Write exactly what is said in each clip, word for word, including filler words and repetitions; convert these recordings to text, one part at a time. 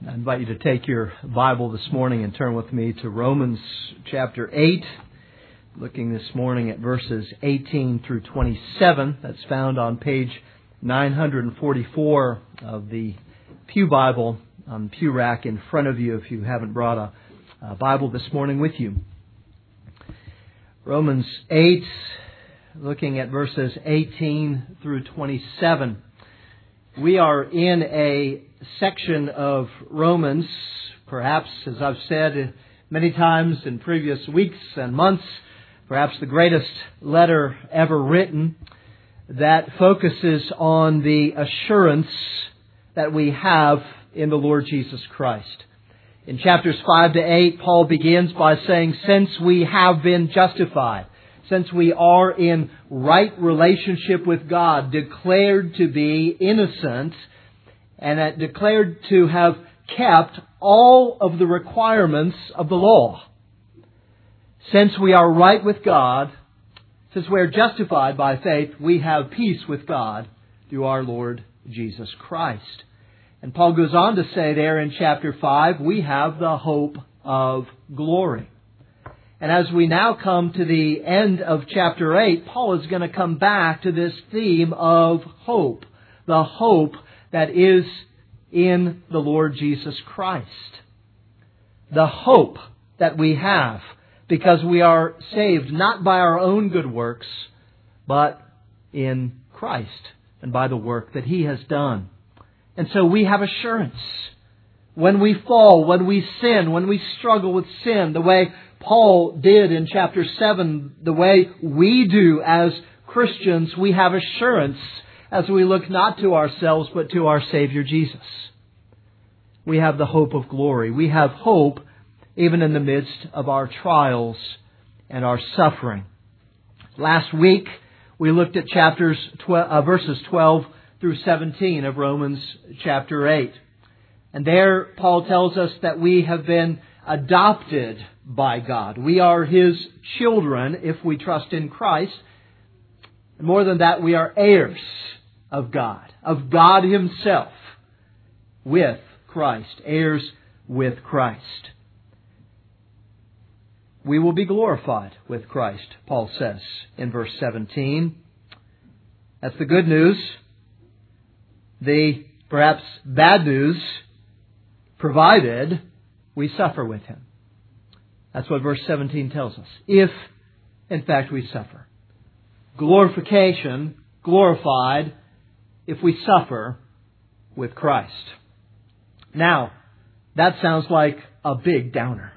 I invite you to take your Bible this morning and turn with me to Romans chapter eight, looking this morning at verses eighteen through twenty-seven. That's found on page nine forty-four of the Pew Bible on the pew rack in front of you if you haven't brought a, a Bible this morning with you. Romans eight, looking at verses eighteen through twenty-seven. We are in a section of Romans, perhaps, as I've said many times in previous weeks and months, perhaps the greatest letter ever written, that focuses on the assurance that we have in the Lord Jesus Christ. In chapters five to eight, Paul begins by saying, since we have been justified, since we are in right relationship with God, declared to be innocent, and that declared to have kept all of the requirements of the law. Since we are right with God, since we are justified by faith, we have peace with God through our Lord Jesus Christ. And Paul goes on to say there in chapter five, we have the hope of glory. And as we now come to the end of chapter eight, Paul is going to come back to this theme of hope. The hope that is in the Lord Jesus Christ. The hope that we have because we are saved not by our own good works, but in Christ and by the work that He has done. And so we have assurance. When we fall, when we sin, when we struggle with sin, the way Paul did in chapter seven, the way we do as Christians, we have assurance as we look not to ourselves but to our Savior Jesus. We have the hope of glory. We have hope even in the midst of our trials and our suffering. Last week we looked at chapters twelve, uh, verses twelve through seventeen of Romans chapter eight. And there Paul tells us that we have been adopted by God. We are His children if we trust in Christ. And more than that, we are heirs of God, of God Himself with Christ, heirs with Christ. We will be glorified with Christ, Paul says in verse seventeen. That's the good news. The perhaps bad news, provided we suffer with Him. That's what verse seventeen tells us. If, in fact, we suffer. Glorification, glorified, if we suffer with Christ. Now, that sounds like a big downer.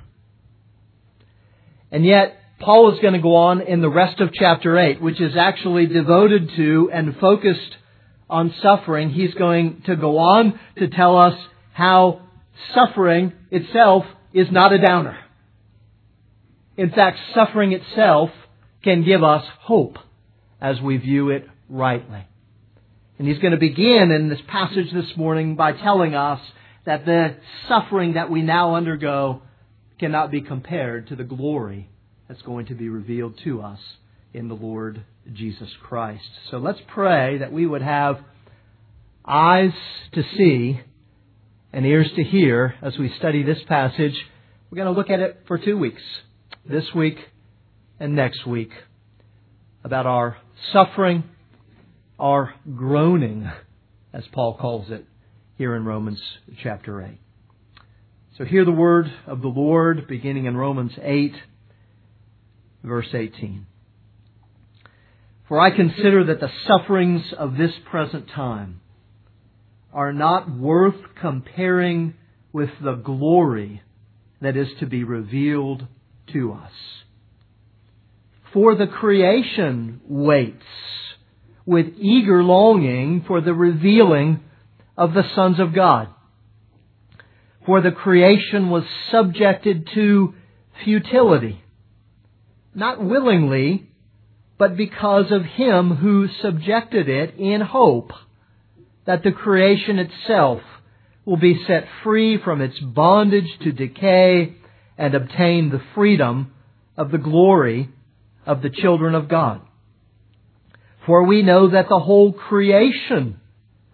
And yet, Paul is going to go on in the rest of chapter eight, which is actually devoted to and focused on suffering. He's going to go on to tell us how suffering itself is not a downer. In fact, suffering itself can give us hope as we view it rightly. And he's going to begin in this passage this morning by telling us that the suffering that we now undergo cannot be compared to the glory that's going to be revealed to us in the Lord Jesus Christ. So let's pray that we would have eyes to see and ears to hear as we study this passage. We're going to look at it for two weeks, this week and next week, about our suffering, our groaning, as Paul calls it, here in Romans chapter eight. So hear the word of the Lord beginning in Romans eight, verse eighteen. For I consider that the sufferings of this present time are not worth comparing with the glory that is to be revealed to us. For the creation waits with eager longing for the revealing of the sons of God. For the creation was subjected to futility, not willingly, but because of Him who subjected it, in hope that the creation itself will be set free from its bondage to decay and obtain the freedom of the glory of the children of God. For we know that the whole creation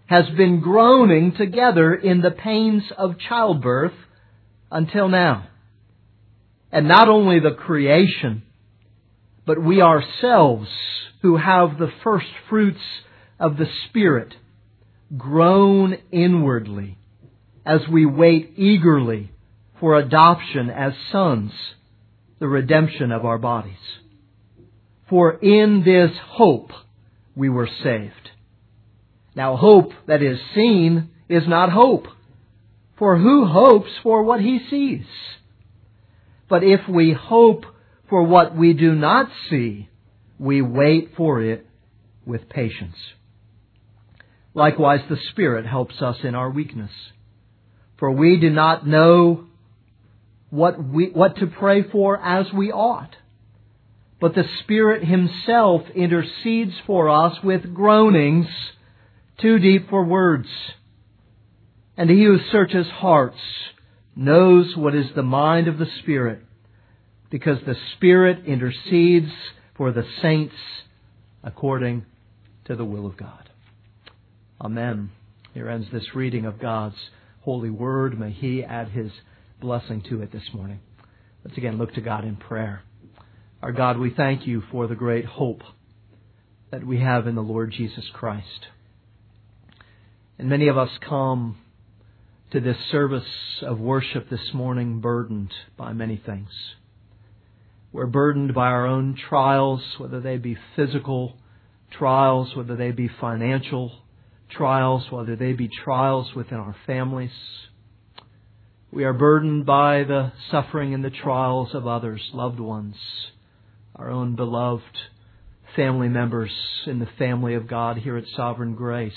has been groaning together in the pains of childbirth until now. And not only the creation, but we ourselves who have the first fruits of the Spirit groan inwardly as we wait eagerly for adoption as sons, the redemption of our bodies. For in this hope we were saved. Now hope that is seen is not hope, for who hopes for what he sees? But if we hope for what we do not see, we wait for it with patience. Likewise, the Spirit helps us in our weakness. For we do not know what we, what to pray for as we ought. But the Spirit Himself intercedes for us with groanings too deep for words. And He who searches hearts knows what is the mind of the Spirit, because the Spirit intercedes for the saints according to the will of God. Amen. Here ends this reading of God's holy word. May He add His blessing to it this morning. Let's again look to God in prayer. Our God, we thank You for the great hope that we have in the Lord Jesus Christ. And many of us come to this service of worship this morning burdened by many things. We're burdened by our own trials, whether they be physical trials, whether they be financial trials, whether they be trials within our families. We are burdened by the suffering and the trials of others, loved ones, our own beloved family members in the family of God here at Sovereign Grace.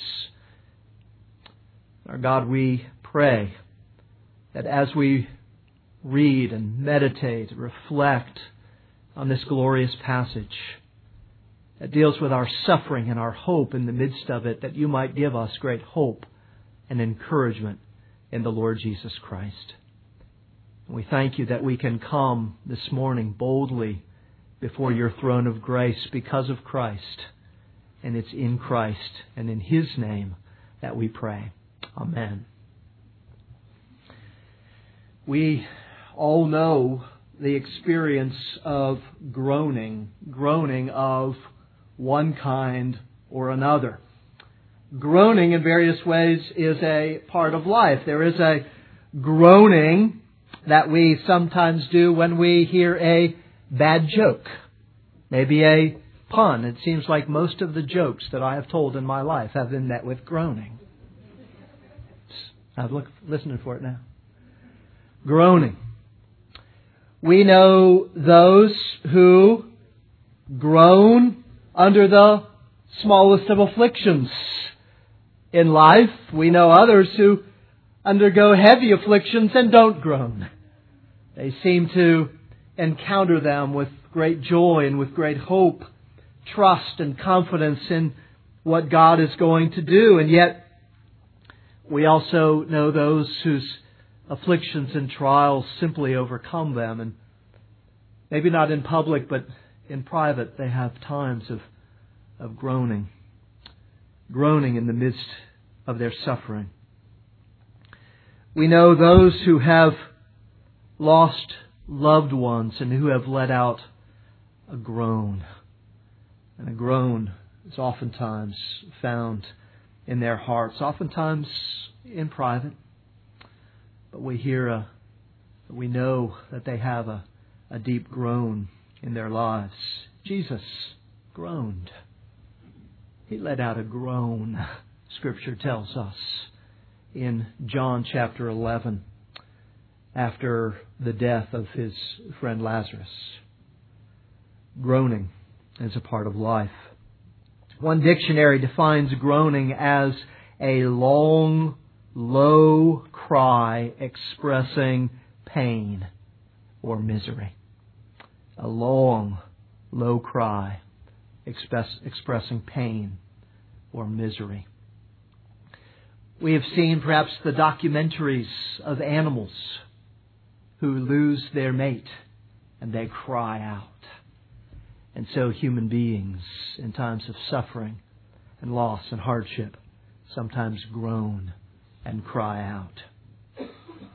Our God, we pray that as we read and meditate, reflect on this glorious passage that deals with our suffering and our hope in the midst of it, that You might give us great hope and encouragement in the Lord Jesus Christ. And we thank You that we can come this morning boldly before Your throne of grace because of Christ. And it's in Christ and in His name that we pray. Amen. We all know the experience of groaning, groaning of one kind or another. Groaning in various ways is a part of life. There is a groaning that we sometimes do when we hear a bad joke, maybe a pun. It seems like most of the jokes that I have told in my life have been met with groaning. I'm listening for it now. Groaning. We know those who groan under the smallest of afflictions in life. We know others who undergo heavy afflictions and don't groan. They seem to encounter them with great joy and with great hope, trust and confidence in what God is going to do. And yet, we also know those whose afflictions and trials simply overcome them. And maybe not in public, but in private, they have times of, of groaning. Groaning in the midst of their suffering. We know those who have lost loved ones and who have let out a groan. And a groan is oftentimes found in their hearts, oftentimes in private. But we hear a, we know that they have a, a deep groan in their lives. Jesus groaned. He let out a groan, Scripture tells us, in John chapter eleven, after the death of His friend Lazarus. Groaning is a part of life. One dictionary defines groaning as a long, low cry expressing pain or misery. A long, low cry express, expressing pain or misery. We have seen perhaps the documentaries of animals who lose their mate and they cry out. And so human beings in times of suffering and loss and hardship sometimes groan and cry out.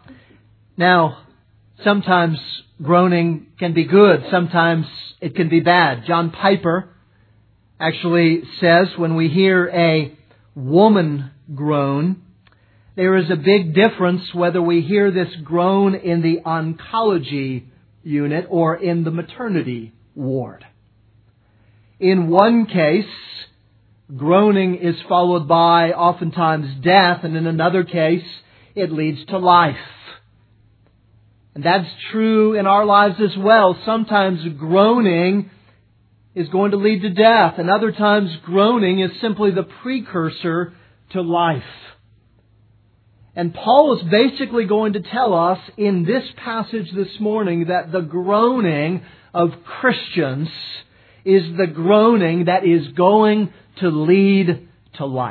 Now, sometimes groaning can be good. Sometimes it can be bad. John Piper actually says when we hear a woman groan, there is a big difference whether we hear this groan in the oncology unit or in the maternity ward. In one case, groaning is followed by oftentimes death, and in another case, it leads to life. And that's true in our lives as well. Sometimes groaning is going to lead to death, and other times groaning is simply the precursor to life. And Paul is basically going to tell us in this passage this morning that the groaning of Christians is the groaning that is going to lead to life.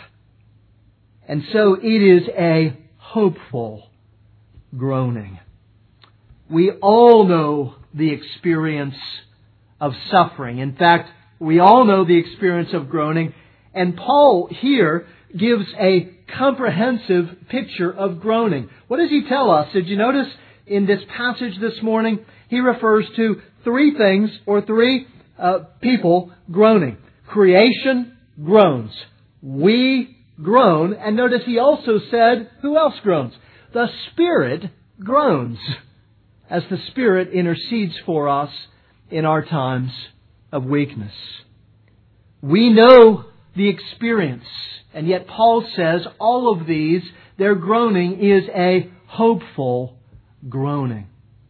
And so it is a hopeful groaning. We all know the experience of suffering. In fact, we all know the experience of groaning. And Paul here gives a comprehensive picture of groaning. What does he tell us? Did you notice in this passage this morning, he refers to three things or three uh, people groaning. Creation groans. We groan. And notice he also said, who else groans? The Spirit groans, as the Spirit intercedes for us in our times of weakness. We know the experience, and yet Paul says all of these, their groaning is a hopeful groaning.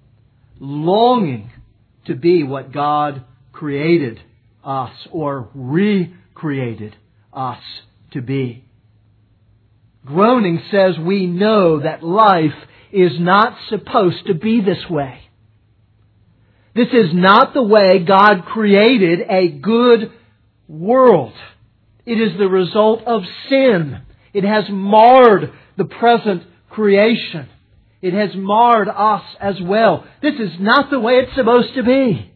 Longing to be what God created us or recreated us to be. Groaning says we know that life is not supposed to be this way. This is not the way God created a good world. It is the result of sin. It has marred the present creation. It has marred us as well. This is not the way it's supposed to be.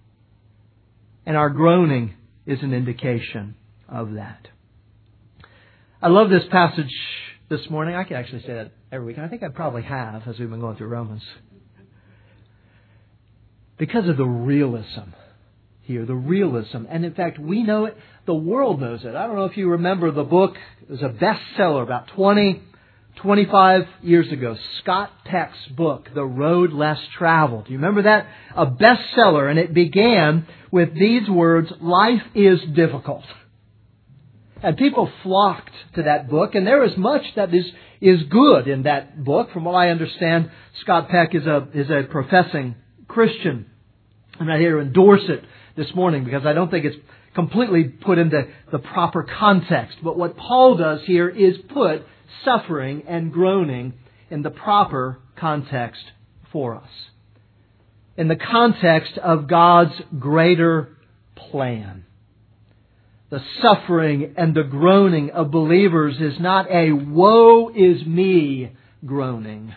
And our groaning is an indication of that. I love this passage this morning. I can actually say that every week. And I think I probably have as we've been going through Romans. Because of the realism here, the realism. And in fact, we know it. The world knows it. I don't know if you remember the book. It was a bestseller about twenty, twenty-five years ago. Scott Peck's book, The Road Less Traveled. Do you remember that? A bestseller. And it began with these words, life is difficult. And people flocked to that book. And there is much that is, is good in that book. From what I understand, Scott Peck is a, is a professing Christian. I'm not here to endorse it this morning because I don't think it's completely put into the proper context. But what Paul does here is put suffering and groaning in the proper context for us. In the context of God's greater plan. The suffering and the groaning of believers is not a woe is me groaning.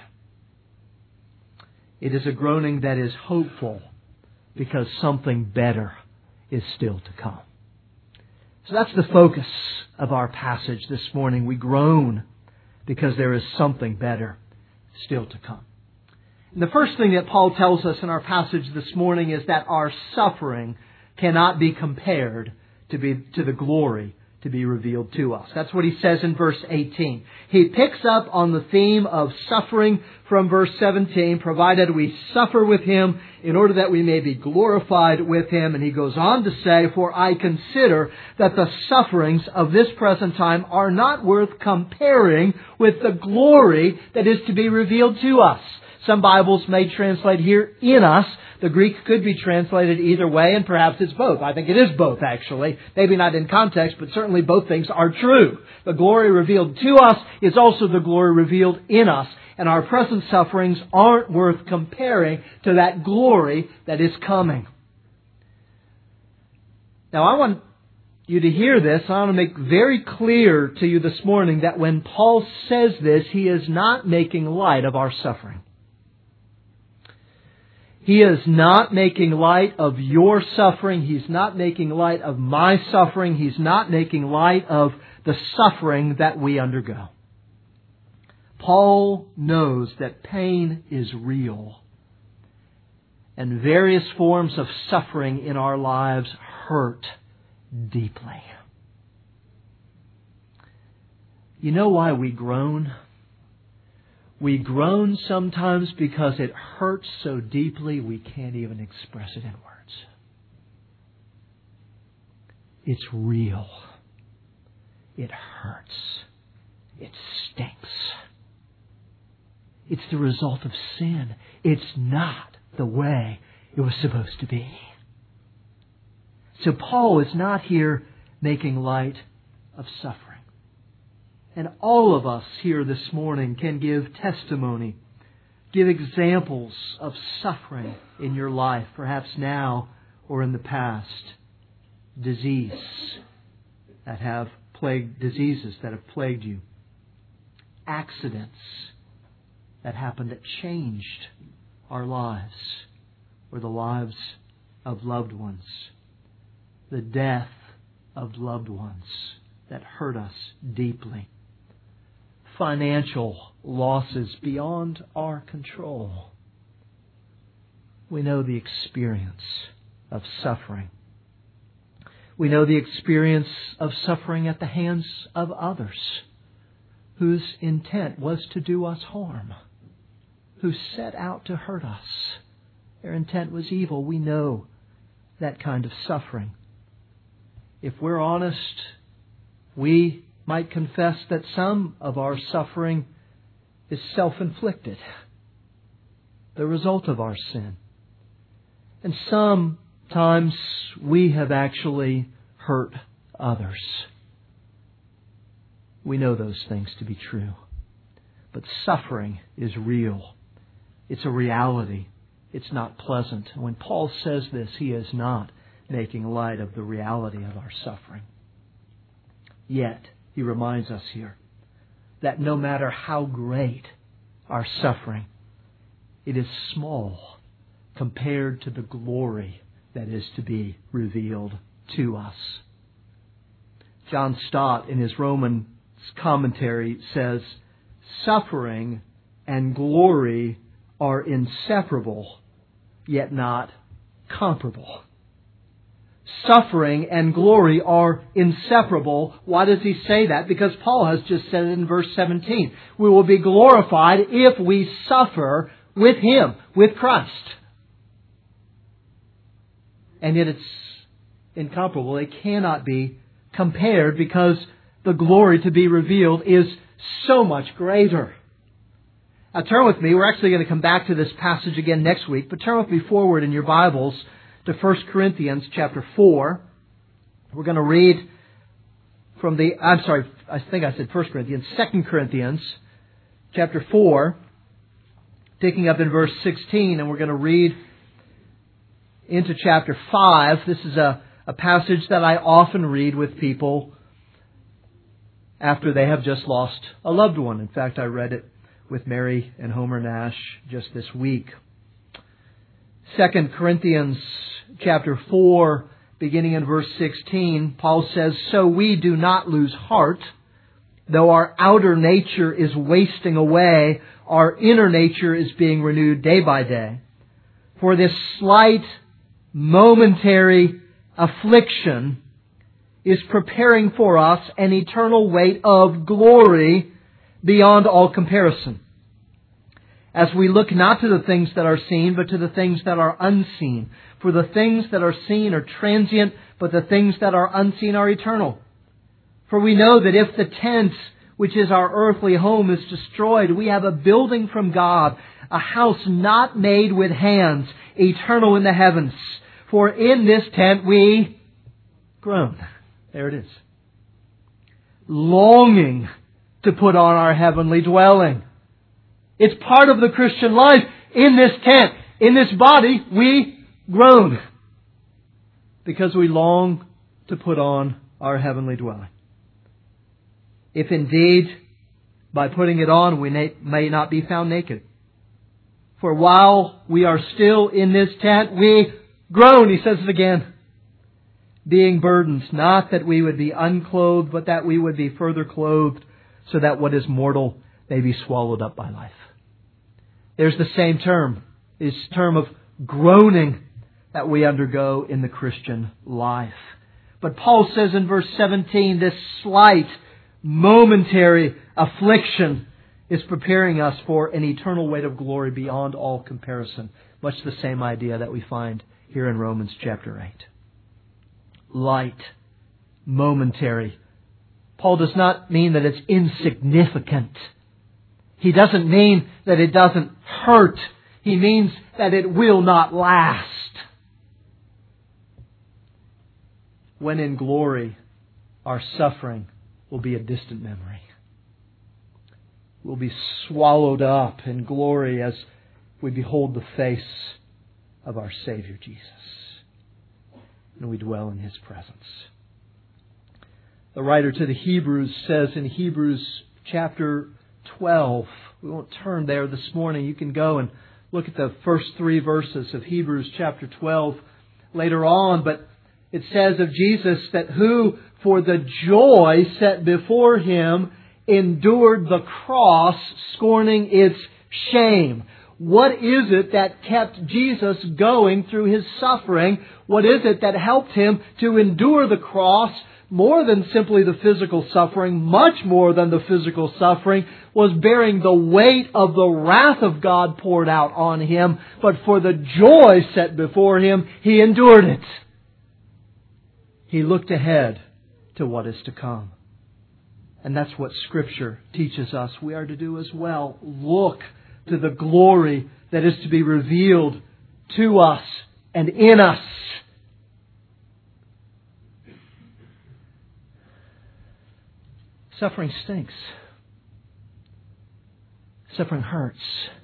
It is a groaning that is hopeful because something better is still to come. So that's the focus of our passage this morning. We groan because there is something better still to come. And the first thing that Paul tells us in our passage this morning is that our suffering cannot be compared to be to the glory to be revealed to us. That's what he says in verse eighteen. He picks up on the theme of suffering from verse seventeen, provided we suffer with Him in order that we may be glorified with Him. And he goes on to say, for I consider that the sufferings of this present time are not worth comparing with the glory that is to be revealed to us. Some Bibles may translate here, in us. The Greek could be translated either way, and perhaps it's both. I think it is both, actually. Maybe not in context, but certainly both things are true. The glory revealed to us is also the glory revealed in us. And our present sufferings aren't worth comparing to that glory that is coming. Now, I want you to hear this. I want to make very clear to you this morning that when Paul says this, he is not making light of our suffering. He is not making light of your suffering. He's not making light of my suffering. He's not making light of the suffering that we undergo. Paul knows that pain is real, and various forms of suffering in our lives hurt deeply. You know why we groan? We groan sometimes because it hurts so deeply we can't even express it in words. It's real. It hurts. It stinks. It's the result of sin. It's not the way it was supposed to be. So Paul is not here making light of suffering. And all of us here this morning can give testimony, give examples of suffering in your life, perhaps now or in the past. Disease that have plagued, diseases that have plagued you. Accidents that happened that changed our lives or the lives of loved ones. The death of loved ones that hurt us deeply. Financial losses beyond our control. We know the experience of suffering. We know the experience of suffering at the hands of others whose intent was to do us harm, who set out to hurt us. Their intent was evil. We know that kind of suffering. If we're honest, we might confess that some of our suffering is self-inflicted, the result of our sin. And sometimes we have actually hurt others. We know those things to be true. But suffering is real. It's a reality. It's not pleasant. And when Paul says this, he is not making light of the reality of our suffering. Yet, he reminds us here that no matter how great our suffering, it is small compared to the glory that is to be revealed to us. John Stott, in his Romans commentary, says, suffering and glory are inseparable, yet not comparable. Suffering and glory are inseparable. Why does he say that? Because Paul has just said it in verse seventeen. We will be glorified if we suffer with Him, with Christ. And yet it's incomparable. They cannot be compared because the glory to be revealed is so much greater. Now turn with me. We're actually going to come back to this passage again next week, but turn with me forward in your Bibles to First Corinthians chapter four. We're going to read from the, I'm sorry, I think I said First Corinthians, Second Corinthians chapter four, picking up in verse sixteen, and we're going to read into chapter five. This is a, a passage that I often read with people after they have just lost a loved one. In fact, I read it with Mary and Homer Nash just this week. Second Corinthians chapter four, beginning in verse sixteen, Paul says, so we do not lose heart, though our outer nature is wasting away, our inner nature is being renewed day by day. For this slight, momentary affliction is preparing for us an eternal weight of glory beyond all comparison. As we look not to the things that are seen, but to the things that are unseen. For the things that are seen are transient, but the things that are unseen are eternal. For we know that if the tent, which is our earthly home, is destroyed, we have a building from God, a house not made with hands, eternal in the heavens. For in this tent we groan. There it is. Longing to put on our heavenly dwelling. It's part of the Christian life. In this tent, in this body, we groan because we long to put on our heavenly dwelling. If indeed, by putting it on, we may not be found naked. For while we are still in this tent, we groan, he says it again. being burdened, not that we would be unclothed, but that we would be further clothed, so that what is mortal may be swallowed up by life. There's the same term, this term of groaning that we undergo in the Christian life. But Paul says in verse seventeen, this slight, momentary affliction is preparing us for an eternal weight of glory beyond all comparison. Much the same idea that we find here in Romans chapter eight. Light, momentary. Paul does not mean that it's insignificant. He doesn't mean that it doesn't hurt. He means that it will not last. When in glory, our suffering will be a distant memory. We'll be swallowed up in glory as we behold the face of our Savior Jesus. And we dwell in His presence. The writer to the Hebrews says in Hebrews chapter twelve, we won't turn there this morning. You can go and look at the first three verses of Hebrews chapter twelve later on. But it says of Jesus that who, for the joy set before Him, endured the cross, scorning its shame. What is it that kept Jesus going through His suffering? What is it that helped Him to endure the cross? More than simply the physical suffering, much more than the physical suffering, was bearing the weight of the wrath of God poured out on Him. But for the joy set before Him, He endured it. He looked ahead to what is to come. And that's what Scripture teaches us we are to do as well. Look to the glory that is to be revealed to us and in us. Suffering stinks. Suffering hurts.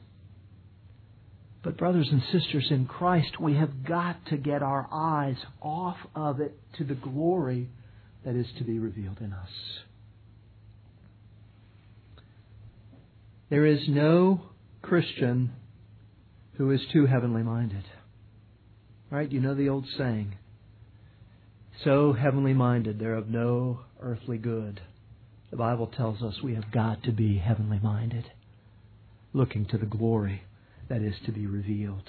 But brothers and sisters in Christ, we have got to get our eyes off of it to the glory that is to be revealed in us. There is no Christian who is too heavenly minded. Right? You know the old saying, so heavenly minded, they're of no earthly good. The Bible tells us we have got to be heavenly minded, looking to the glory that is to be revealed.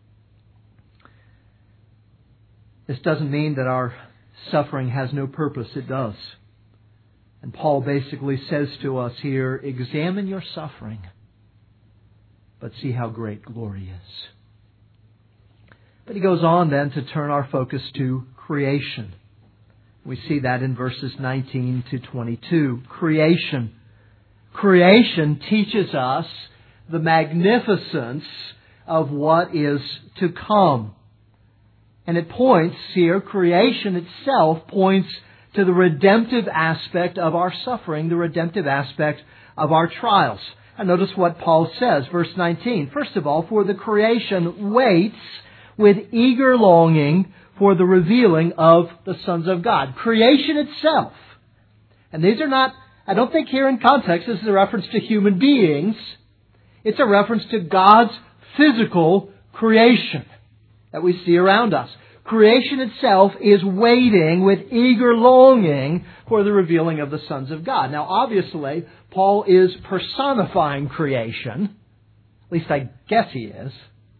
This doesn't mean that our suffering has no purpose. It does. And Paul basically says to us here, examine your suffering, but see how great glory is. But he goes on then to turn our focus to creation. We see that in verses nineteen to twenty-two. Creation. Creation teaches us the magnificence of what is to come. And it points here, creation itself points to the redemptive aspect of our suffering, the redemptive aspect of our trials. And notice what Paul says, verse nineteen. First of all, for the creation waits with eager longing for the revealing of the sons of God. Creation itself. And these are not, I don't think here in context, this is a reference to human beings. It's a reference to God's physical creation that we see around us. Creation itself is waiting with eager longing for the revealing of the sons of God. Now, obviously, Paul is personifying creation. At least I guess he is.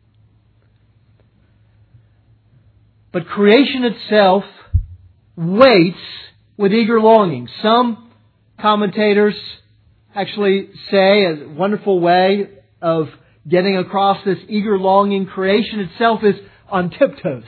But creation itself waits with eager longing. Some commentators actually say, a wonderful way of getting across this eager longing, creation itself is on tiptoes.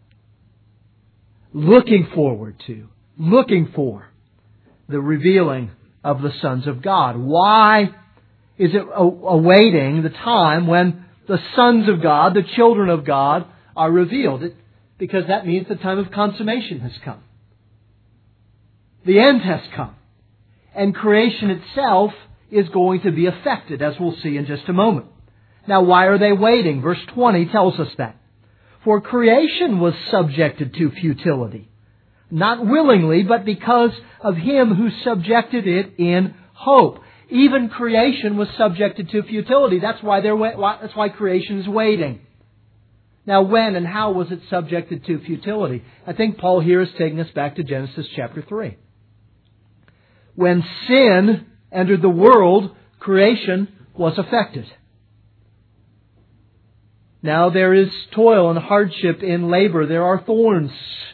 Looking forward to, looking for the revealing of the sons of God. Why is it awaiting the time when the sons of God, the children of God, are revealed? It, because that means the time of consummation has come. The end has come. And creation itself is going to be affected, as we'll see in just a moment. Now, why are they waiting? Verse twenty tells us that. For creation was subjected to futility, not willingly, but because of Him who subjected it in hope. Even creation was subjected to futility. That's why they're. That's why creation is waiting. Now, when and how was it subjected to futility? I think Paul here is taking us back to Genesis chapter three. When sin entered the world, creation was affected. Now there is toil and hardship in labor. There are thorns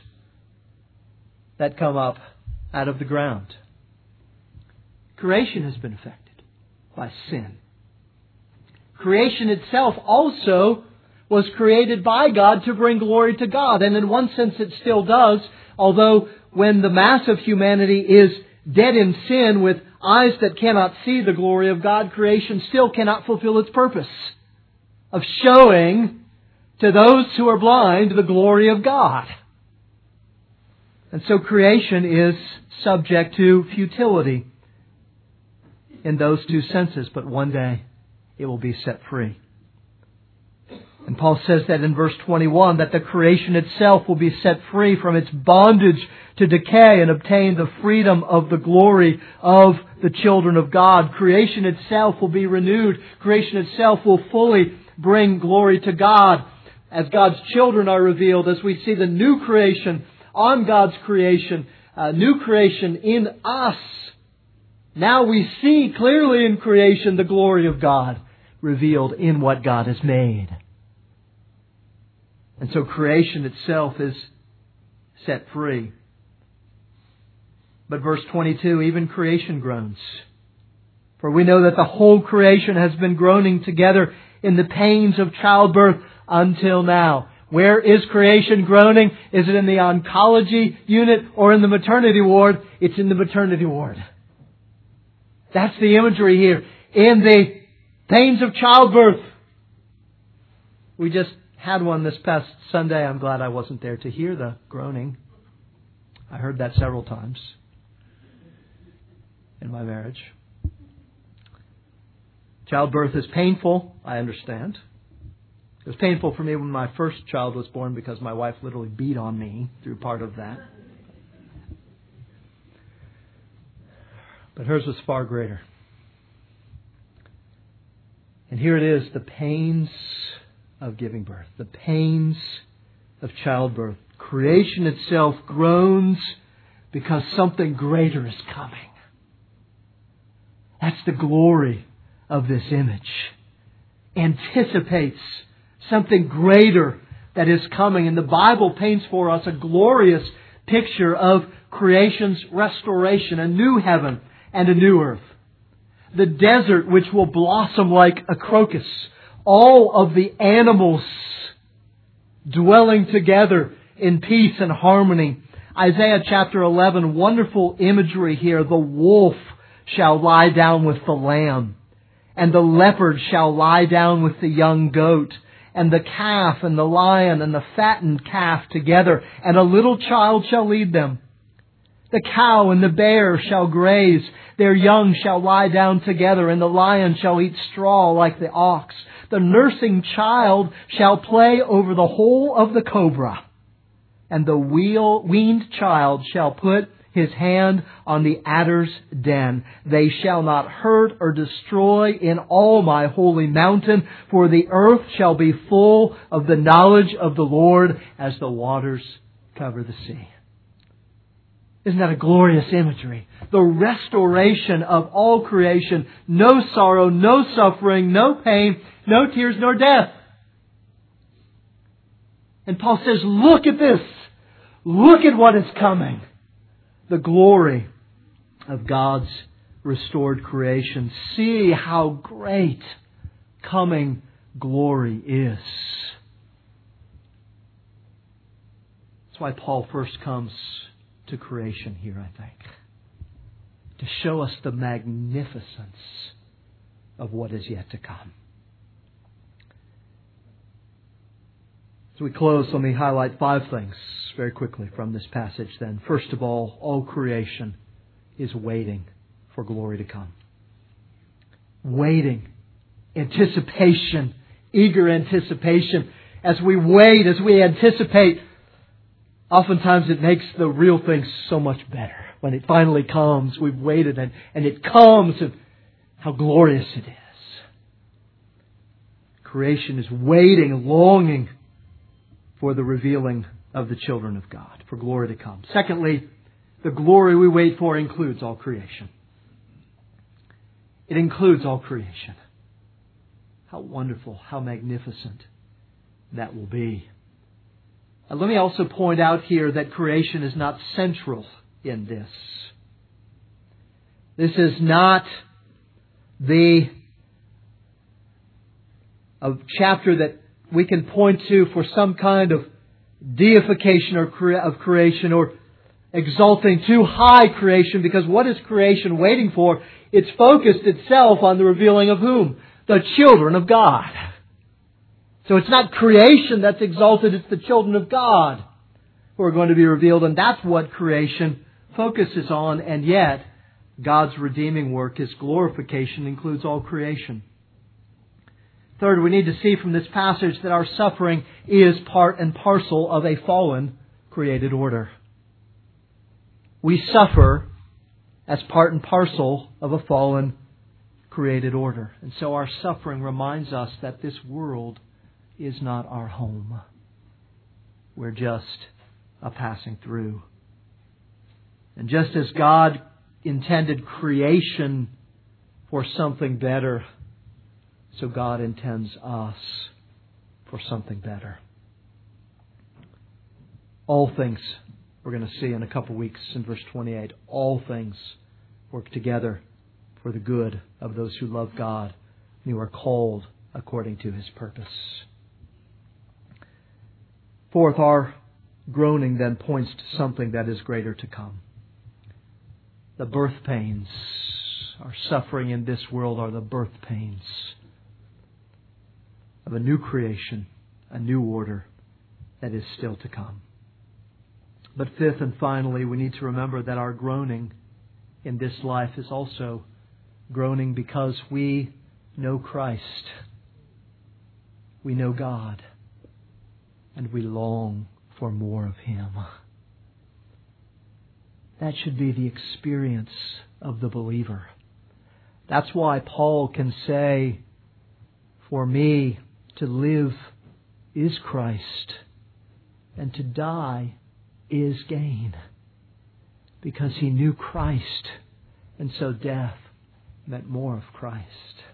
that come up out of the ground. Creation has been affected by sin. Creation itself also was created by God to bring glory to God. And in one sense it still does, although when the mass of humanity is dead in sin with eyes that cannot see the glory of God, creation still cannot fulfill its purpose of showing to those who are blind the glory of God. And so creation is subject to futility in those two senses, but one day it will be set free. And Paul says that in verse twenty-one, that the creation itself will be set free from its bondage to decay and obtain the freedom of the glory of the children of God. Creation itself will be renewed. Creation itself will fully bring glory to God as God's children are revealed, as we see the new creation on God's creation, uh, new creation in us. Now we see clearly in creation the glory of God revealed in what God has made. And so creation itself is set free. But verse twenty-two, even creation groans. For we know that the whole creation has been groaning together in the pains of childbirth until now. Where is creation groaning? Is it in the oncology unit or in the maternity ward? It's in the maternity ward. That's the imagery here. In the pains of childbirth. We just had one this past Sunday. I'm glad I wasn't there to hear the groaning. I heard that several times in my marriage. Childbirth is painful, I understand. It was painful for me when my first child was born because my wife literally beat on me through part of that. But hers was far greater. And here it is, the pains of giving birth, the pains of childbirth. Creation itself groans because something greater is coming. That's the glory of this image. Anticipates something greater that is coming. And the Bible paints for us a glorious picture of creation's restoration, a new heaven and a new earth. The desert which will blossom like a crocus. All of the animals dwelling together in peace and harmony. Isaiah chapter eleven, wonderful imagery here. The wolf shall lie down with the lamb, and the leopard shall lie down with the young goat, and the calf and the lion and the fattened calf together, and a little child shall lead them. The cow and the bear shall graze, their young shall lie down together, and the lion shall eat straw like the ox. The nursing child shall play over the hole of the cobra, and the wheel, weaned child shall put his hand on the adder's den. They shall not hurt or destroy in all my holy mountain, for the earth shall be full of the knowledge of the Lord as the waters cover the sea. Isn't that a glorious imagery? The restoration of all creation. No sorrow, no suffering, no pain, no tears, nor death. And Paul says, look at this. Look at what is coming. The glory of God's restored creation. See how great coming glory is. That's why Paul first comes to creation here, I think, to show us the magnificence of what is yet to come. As we close, let me highlight five things very quickly from this passage then. First of all, all creation is waiting for glory to come. Waiting. Anticipation. Eager anticipation. As we wait, as we anticipate, oftentimes it makes the real thing so much better. When it finally comes, we've waited and, and it comes, and how glorious it is. Creation is waiting, longing for the revealing of the children of God, for glory to come. Secondly, the glory we wait for includes all creation. It includes all creation. How wonderful, how magnificent that will be. And let me also point out here that creation is not central in this. This is not the a chapter that we can point to for some kind of deification or cre- of creation or exalting too high creation, because what is creation waiting for? It's focused itself on the revealing of whom? The children of God. So it's not creation that's exalted, it's the children of God who are going to be revealed, and that's what creation focuses on, and yet God's redeeming work, His glorification, includes all creation. Third, we need to see from this passage that our suffering is part and parcel of a fallen created order. We suffer as part and parcel of a fallen created order. And so our suffering reminds us that this world is not our home. We're just a passing through. And just as God intended creation for something better, so God intends us for something better. All things, we're going to see in a couple weeks in verse twenty-eight, all things work together for the good of those who love God and who are called according to His purpose. Fourth, our groaning then points to something that is greater to come. The birth pains, our suffering in this world are the birth pains of a new creation, a new order that is still to come. But fifth and finally, we need to remember that our groaning in this life is also groaning because we know Christ. We know God. And we long for more of Him. That should be the experience of the believer. That's why Paul can say, for me to live is Christ, and to die is gain. Because he knew Christ, and so death meant more of Christ.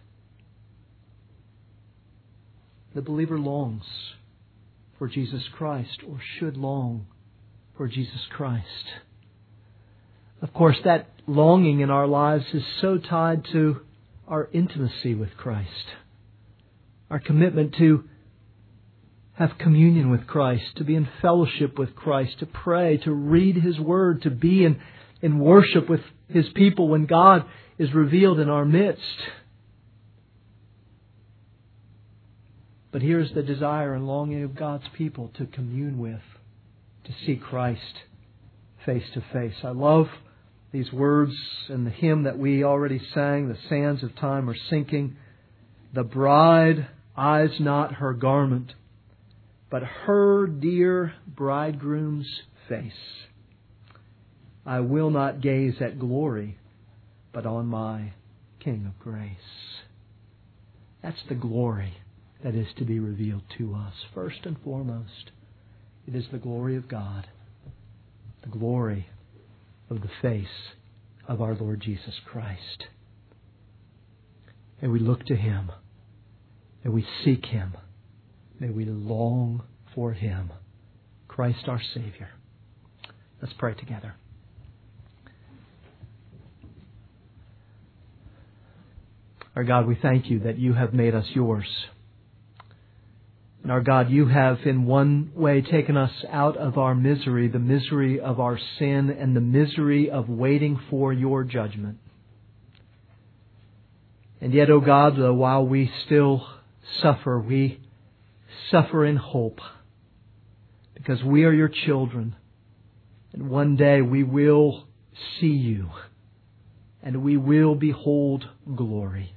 The believer longs for Jesus Christ, or should long for Jesus Christ. Of course, that longing in our lives is so tied to our intimacy with Christ, our commitment to have communion with Christ, to be in fellowship with Christ, to pray, to read His Word, to be in, in worship with His people when God is revealed in our midst. But here's the desire and longing of God's people to commune with, to see Christ face to face. I love these words in the hymn that we already sang, "The sands of time are sinking. The bride eyes not her garment, but her dear bridegroom's face. I will not gaze at glory, but on my King of grace." That's the glory that is to be revealed to us. First and foremost, it is the glory of God, the glory of the face of our Lord Jesus Christ. And we look to Him, and we seek Him. May we long for Him, Christ our Savior. Let's pray together. Our God, we thank You that You have made us Yours. And our God, You have in one way taken us out of our misery, the misery of our sin and the misery of waiting for Your judgment. And yet, O God, though while we still suffer, we suffer in hope, because we are Your children, and one day we will see You, and we will behold glory.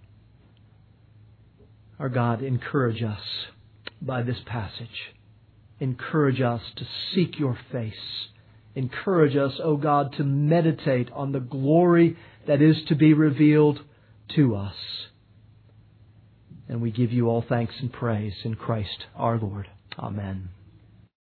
Our God, encourage us by this passage. Encourage us to seek Your face. Encourage us, O God, to meditate on the glory that is to be revealed to us. And we give You all thanks and praise in Christ our Lord. Amen.